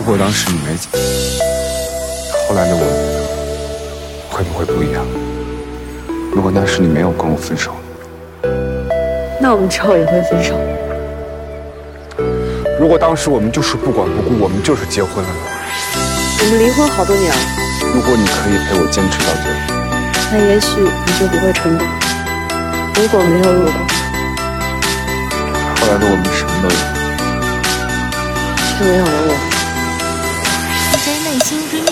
果当时你没走，后来的我会不会不一样？如果当时你没有跟我分手， 那我们之后也会分手。 如果当时我们就是不管不顾，我们就是结婚了呢？ 我们离婚好多年了。 如果你可以陪我坚持到最后， 那也许你就不会冲动。如果没有如果， 后来的我们什么都有， 却没有了我。 DJ 内心